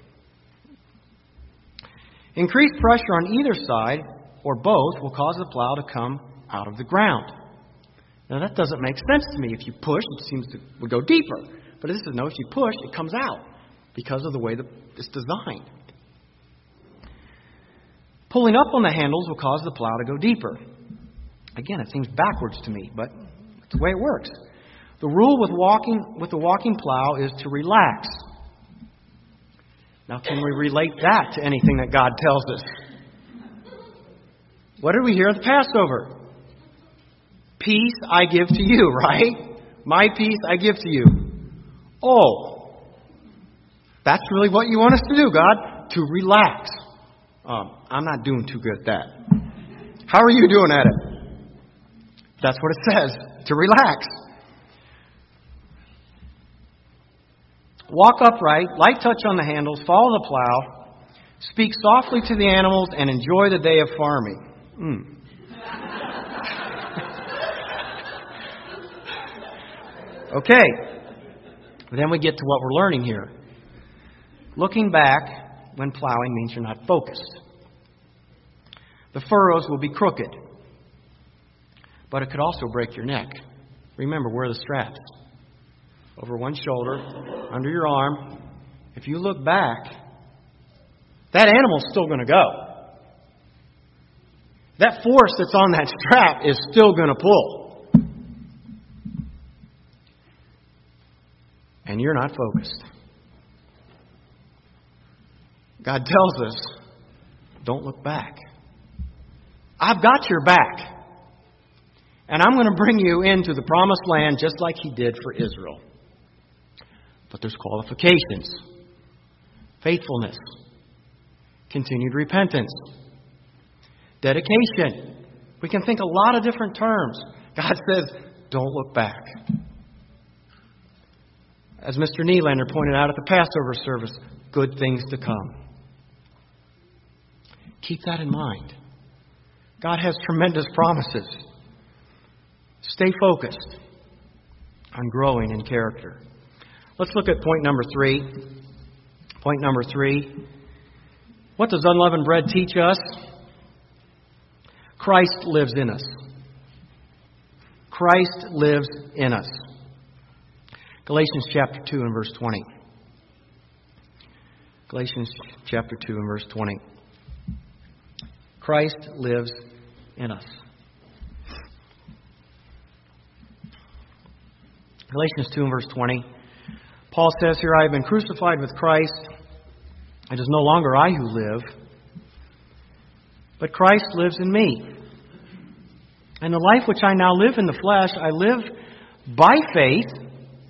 Increased pressure on either side, or both, will cause the plow to come out of the ground. Now, that doesn't make sense to me. If you push, it seems to would go deeper. But this is no, if you push, it comes out because of the way that it's designed. Pulling up on the handles will cause the plow to go deeper. Again, it seems backwards to me, but it's the way it works. The rule with the walking plow is to relax. Now, can we relate that to anything that God tells us? What did we hear at the Passover? Peace I give to you, right? My peace I give to you. Oh, that's really what you want us to do, God? To relax. I'm not doing too good at that. How are you doing at it? That's what it says, to relax. Walk upright, light touch on the handles, follow the plow, speak softly to the animals, and enjoy the day of farming. Okay, then we get to what we're learning here. Looking back when plowing means you're not focused. The furrows will be crooked, but it could also break your neck. Remember, wear the straps. Over one shoulder, under your arm. If you look back, that animal's still going to go. That force that's on that strap is still going to pull. And you're not focused. God tells us, don't look back. I've got your back. And I'm going to bring you into the promised land just like He did for Israel. But there's qualifications. Faithfulness. Continued repentance. Dedication. We can think a lot of different terms. God says, don't look back. As Mr. Nylander pointed out at the Passover service, good things to come. Keep that in mind. God has tremendous promises. Stay focused on growing in character. Let's look at point number 3. Point number 3. What does unleavened bread teach us? Christ lives in us. Christ lives in us. Galatians chapter 2 and verse 20. Galatians chapter 2 and verse 20. Christ lives in us. Galatians 2 and verse 20. Paul says here, I have been crucified with Christ. It is no longer I who live, but Christ lives in me. And the life which I now live in the flesh, I live by faith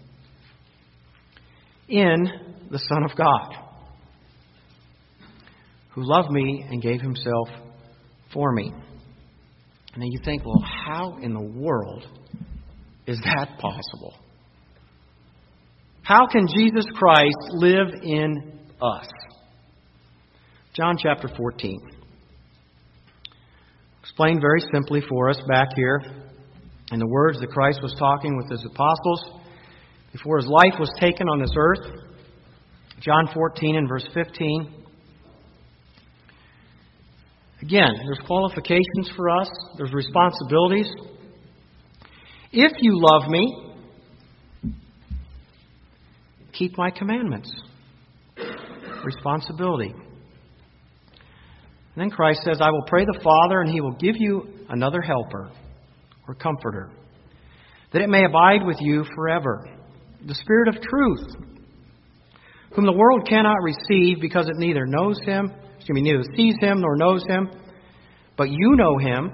in the Son of God, who loved me and gave Himself for me. And then you think, well, how in the world is that possible? How can Jesus Christ live in us? John chapter 14. Explained very simply for us back here in the words that Christ was talking with His apostles before His life was taken on this earth. John 14 and verse 15. Again, there's qualifications for us. There's responsibilities. If you love me, keep my commandments. responsibility. And then Christ says, I will pray the Father, and He will give you another helper or comforter, that it may abide with you forever. The Spirit of truth, whom the world cannot receive because it neither sees Him nor knows Him. But you know Him,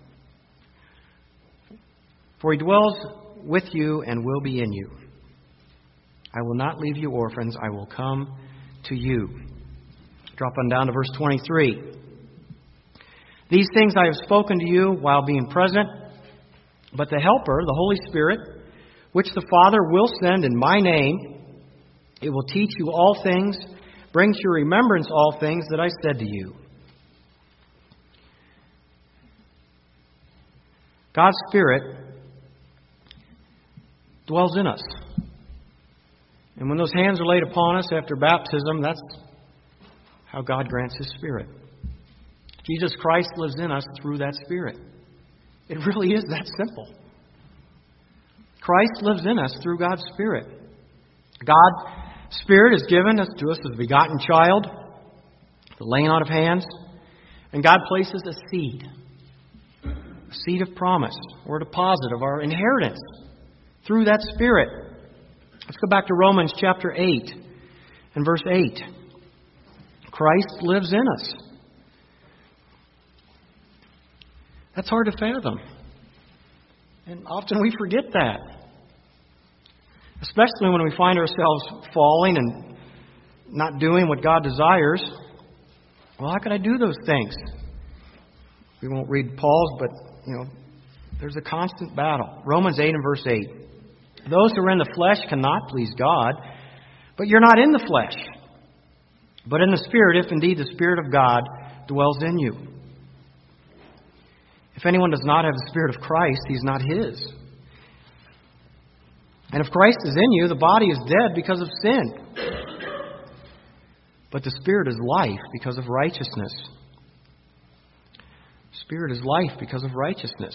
for He dwells with you and will be in you. I will not leave you orphans. I will come to you. Drop on down to verse 23. These things I have spoken to you while being present, but the Helper, the Holy Spirit, which the Father will send in my name, it will teach you all things, bring to your remembrance all things that I said to you. God's Spirit dwells in us. And when those hands are laid upon us after baptism, that's how God grants His Spirit. Jesus Christ lives in us through that Spirit. It really is that simple. Christ lives in us through God's Spirit. God's Spirit is given us to us as a begotten child, the laying on of hands, and God places a seed of promise, or a deposit of our inheritance through that Spirit. Let's go back to Romans chapter 8 and verse 8. Christ lives in us. That's hard to fathom. And often we forget that. Especially when we find ourselves falling and not doing what God desires. Well, how can I do those things? We won't read Paul's, but, there's a constant battle. Romans 8 and verse 8. Those who are in the flesh cannot please God, but you're not in the flesh, but in the Spirit, if indeed the Spirit of God dwells in you. If anyone does not have the Spirit of Christ, he's not His. And if Christ is in you, the body is dead because of sin, but the Spirit is life because of righteousness. Spirit is life because of righteousness.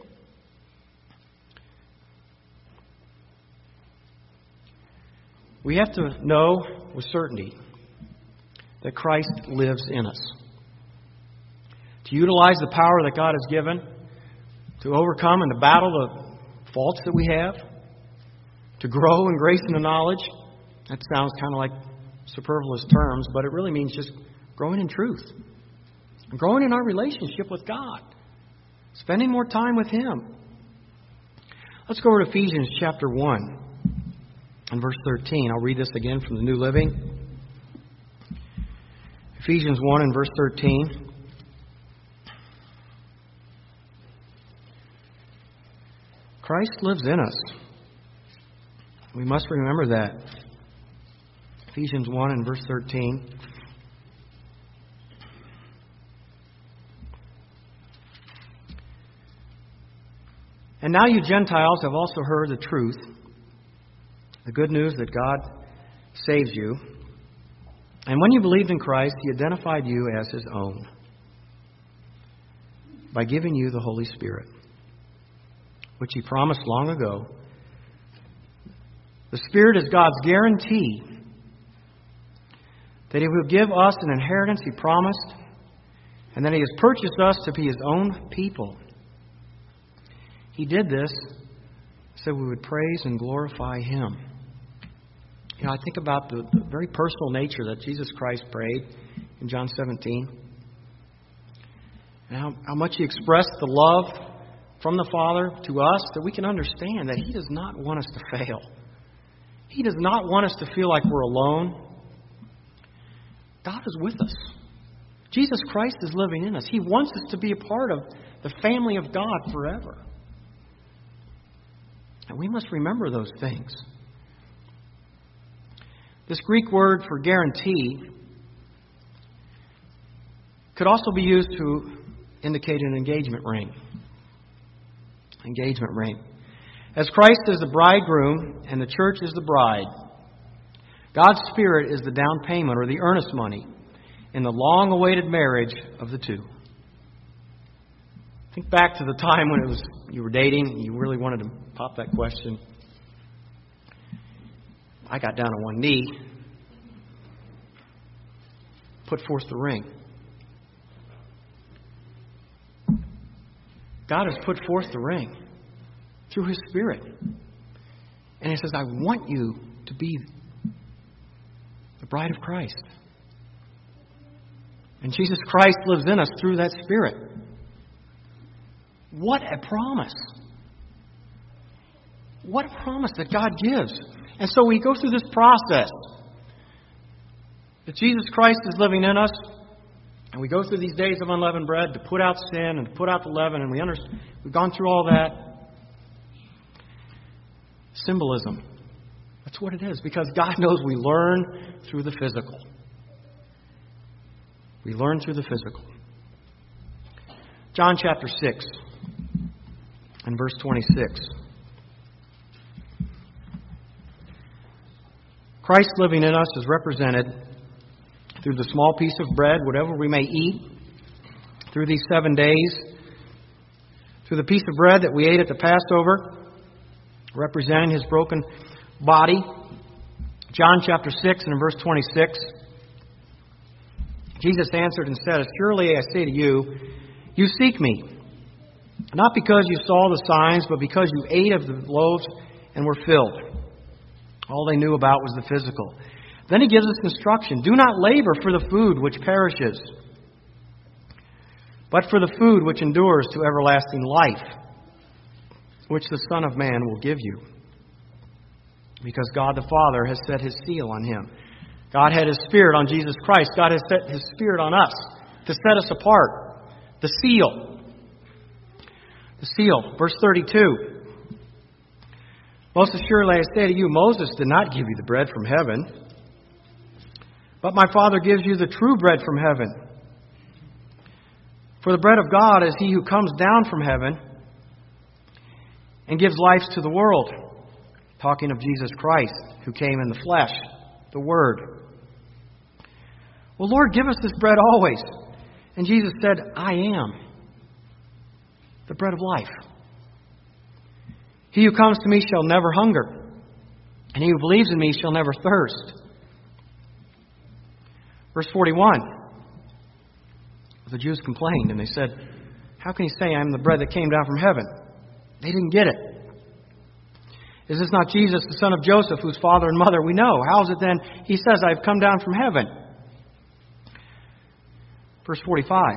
We have to know with certainty that Christ lives in us. To utilize the power that God has given to overcome and to battle the faults that we have, to grow in grace and in knowledge. That sounds kind of like superfluous terms, but it really means just growing in truth. Growing in our relationship with God. Spending more time with Him. Let's go over to Ephesians chapter 1 and verse 13. I'll read this again from the New Living. Ephesians 1 and verse 13. Christ lives in us. We must remember that. Ephesians 1 and verse 13. And now you Gentiles have also heard the truth, the good news that God saves you. And when you believed in Christ, He identified you as His own by giving you the Holy Spirit, which He promised long ago. The Spirit is God's guarantee that He will give us an inheritance He promised, and that He has purchased us to be His own people. He did this so we would praise and glorify Him. I think about the very personal nature that Jesus Christ prayed in John 17. And how much He expressed the love from the Father to us, that we can understand that He does not want us to fail. He does not want us to feel like we're alone. God is with us. Jesus Christ is living in us. He wants us to be a part of the family of God forever. And we must remember those things. This Greek word for guarantee could also be used to indicate an engagement ring. Engagement ring. As Christ is the bridegroom and the church is the bride, God's Spirit is the down payment or the earnest money in the long-awaited marriage of the two. Think back to the time when you were dating and you really wanted to pop that question. I got down on one knee. put forth the ring. God has put forth the ring through His Spirit. And He says, I want you to be the bride of Christ. And Jesus Christ lives in us through that Spirit. What a promise. What a promise that God gives. And so we go through this process. That Jesus Christ is living in us. And we go through these days of unleavened bread to put out sin and to put out the leaven. And we've gone through all that. Symbolism. That's what it is. Because God knows we learn through the physical. We learn through the physical. John chapter 6 and verse 26. Christ living in us is represented through the small piece of bread, whatever we may eat, through these 7 days, through the piece of bread that we ate at the Passover, representing His broken body. John chapter 6 and verse 26. Jesus answered and said, Surely I say to you, you seek me, not because you saw the signs, but because you ate of the loaves and were filled. All they knew about was the physical. Then He gives us instruction. Do not labor for the food which perishes, but for the food which endures to everlasting life, which the Son of Man will give you. Because God the Father has set His seal on Him. God had His Spirit on Jesus Christ. God has set His Spirit on us to set us apart. The seal. The seal. Verse 32. Most assuredly I say to you, Moses did not give you the bread from heaven, but my Father gives you the true bread from heaven. For the bread of God is He who comes down from heaven and gives life to the world. Talking of Jesus Christ, who came in the flesh, the Word. Well, Lord, give us this bread always. And Jesus said, I am the bread of life. He who comes to me shall never hunger, and he who believes in me shall never thirst. Verse 41. The Jews complained, and they said, How can he say, I am the bread that came down from heaven? They didn't get it. Is this not Jesus, the son of Joseph, whose father and mother we know? How is it then he says, I have come down from heaven? Verse 45.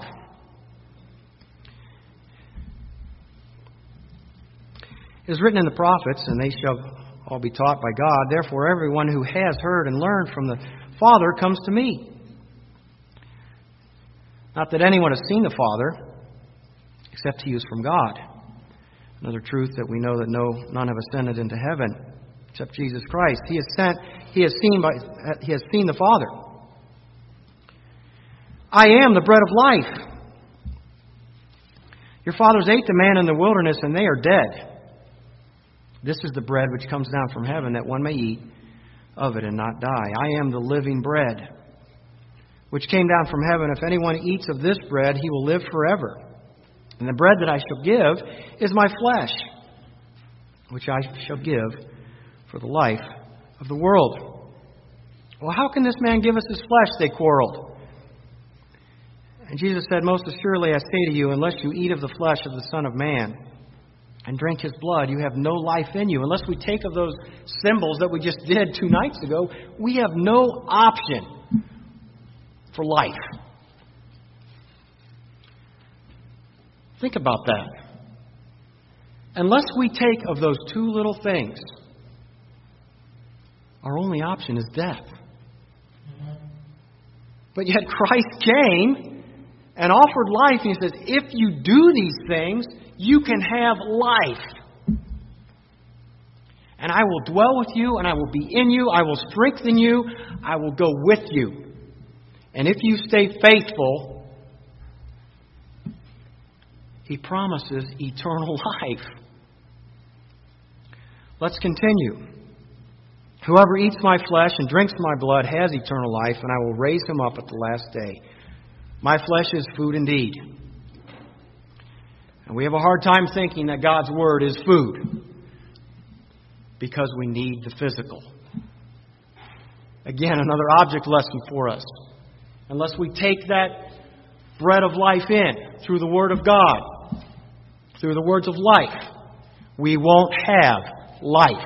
It is written in the prophets, and they shall all be taught by God. Therefore, everyone who has heard and learned from the Father comes to me. Not that anyone has seen the Father, except he is from God. Another truth that we know that none have ascended into heaven, except Jesus Christ. He has seen the Father. I am the bread of life. Your fathers ate the manna in the wilderness, and they are dead. This is the bread which comes down from heaven, that one may eat of it and not die. I am the living bread, which came down from heaven. If anyone eats of this bread, he will live forever. And the bread that I shall give is my flesh, which I shall give for the life of the world. Well, how can this man give us his flesh? They quarreled. And Jesus said, Most assuredly I say to you, unless you eat of the flesh of the Son of Man and drink His blood, you have no life in you. Unless we take of those symbols that we just did 2 nights ago, we have no option for life. Think about that. Unless we take of those 2 little things, our only option is death. But yet Christ came and offered life. And He says, if you do these things, you can have life. And I will dwell with you, and I will be in you. I will strengthen you. I will go with you. And if you stay faithful, He promises eternal life. Let's continue. Whoever eats my flesh and drinks my blood has eternal life, and I will raise him up at the last day. My flesh is food indeed. And we have a hard time thinking that God's Word is food, because we need the physical. Again, another object lesson for us. unless we take that bread of life in through the Word of God, through the words of life, we won't have life.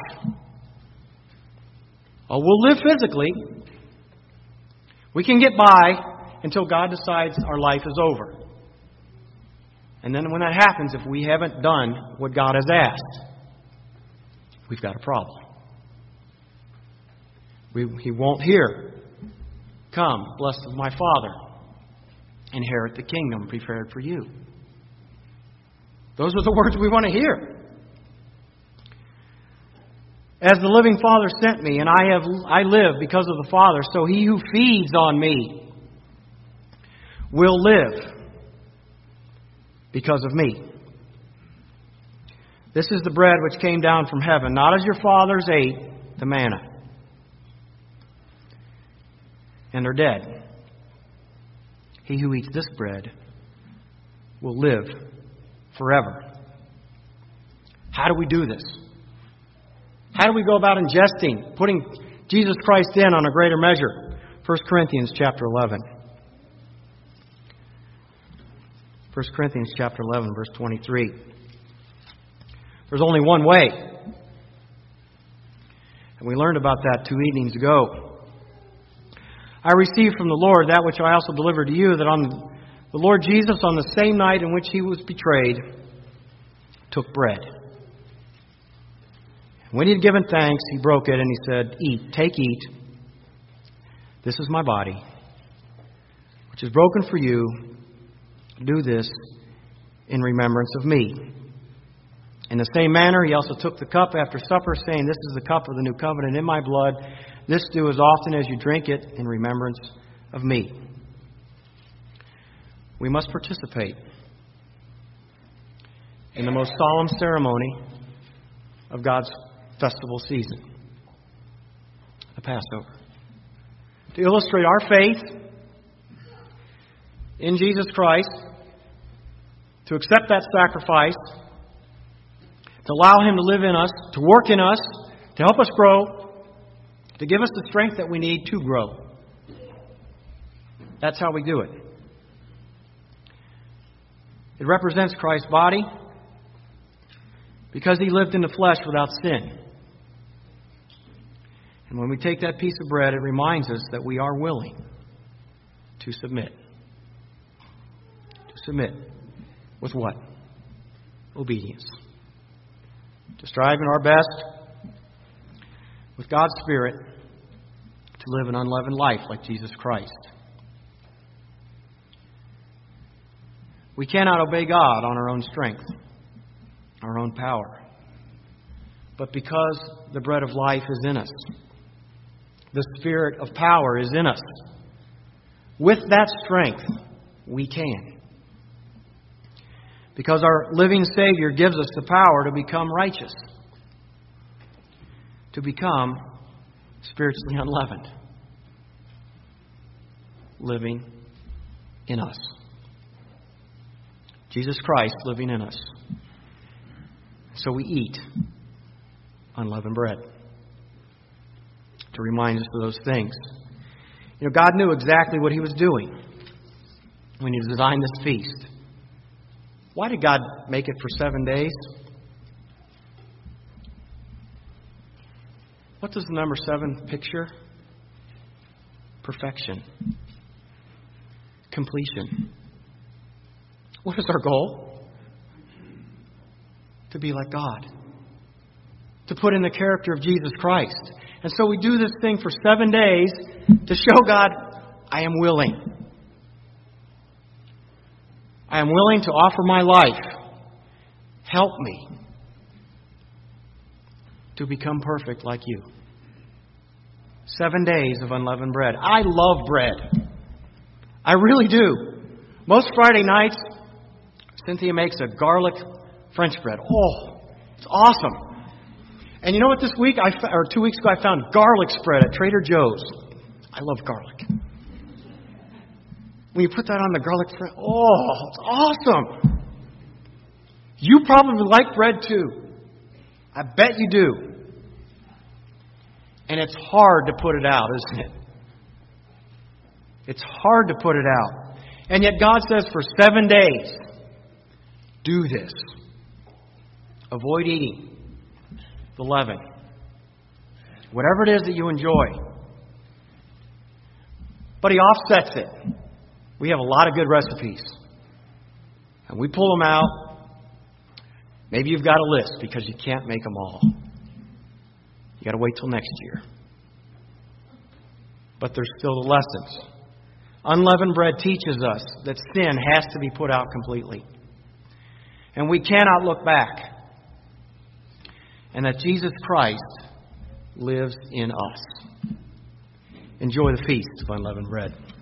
We'll live physically. We can get by until God decides our life is over. And then when that happens, if we haven't done what God has asked, we've got a problem. He won't hear, "Come, blessed of my Father, inherit the kingdom prepared for you." Those are the words we want to hear. "As the living Father sent me, and I live because of the Father, so he who feeds on me will live because of me. This is the bread which came down from heaven, not as your fathers ate the manna, and are dead. He who eats this bread will live forever." How do we do this? How do we go about ingesting, putting Jesus Christ in on a greater measure? 1 Corinthians chapter 11. 1 Corinthians chapter 11, verse 23. There's only one way. And we learned about that 2 evenings ago. "I received from the Lord that which I also delivered to you, that on the Lord Jesus, on the same night in which he was betrayed, took bread. When he had given thanks, he broke it, and he said, 'Eat. This is my body, which is broken for you. Do this in remembrance of me.' In the same manner, he also took the cup after supper, saying, 'This is the cup of the new covenant in my blood. This do as often as you drink it in remembrance of me.'" We must participate in the most solemn ceremony of God's festival season, the Passover. To illustrate our faith in Jesus Christ, to accept that sacrifice, to allow him to live in us, to work in us, to help us grow, to give us the strength that we need to grow. That's how we do it. It represents Christ's body because he lived in the flesh without sin. And when we take that piece of bread, it reminds us that we are willing to submit. To submit with what? Obedience. To strive in our best with God's Spirit to live an unleavened life like Jesus Christ. We cannot obey God on our own strength, our own power. But because the bread of life is in us, the Spirit of power is in us, with that strength, we can. Because our living Savior gives us the power to become righteous, to become spiritually unleavened, living in us. Jesus Christ living in us. So we eat unleavened bread to remind us of those things. You know, God knew exactly what he was doing when he designed this feast. Why did God make it for 7 days? What does the number 7 picture? Perfection. Completion. What is our goal? To be like God. To put in the character of Jesus Christ. And so we do this thing for 7 days to show God, I am willing. I am willing to offer my life. Help me to become perfect like you. 7 days of unleavened bread. I love bread. I really do. Most Friday nights, Cynthia makes a garlic French bread. Oh, it's awesome. And you know what, this week, 2 weeks ago, I found garlic spread at Trader Joe's. I love garlic. When you put that on the garlic spread, oh, it's awesome. You probably like bread too. I bet you do. And it's hard to put it out, isn't it? It's hard to put it out. And yet God says for 7 days, do this. Avoid eating the leaven. Whatever it is that you enjoy. But He offsets it. We have a lot of good recipes. And we pull them out. Maybe you've got a list because you can't make them all. You got to wait till next year. But there's still the lessons. Unleavened bread teaches us that sin has to be put out completely. And we cannot look back. And that Jesus Christ lives in us. Enjoy the feast of unleavened bread.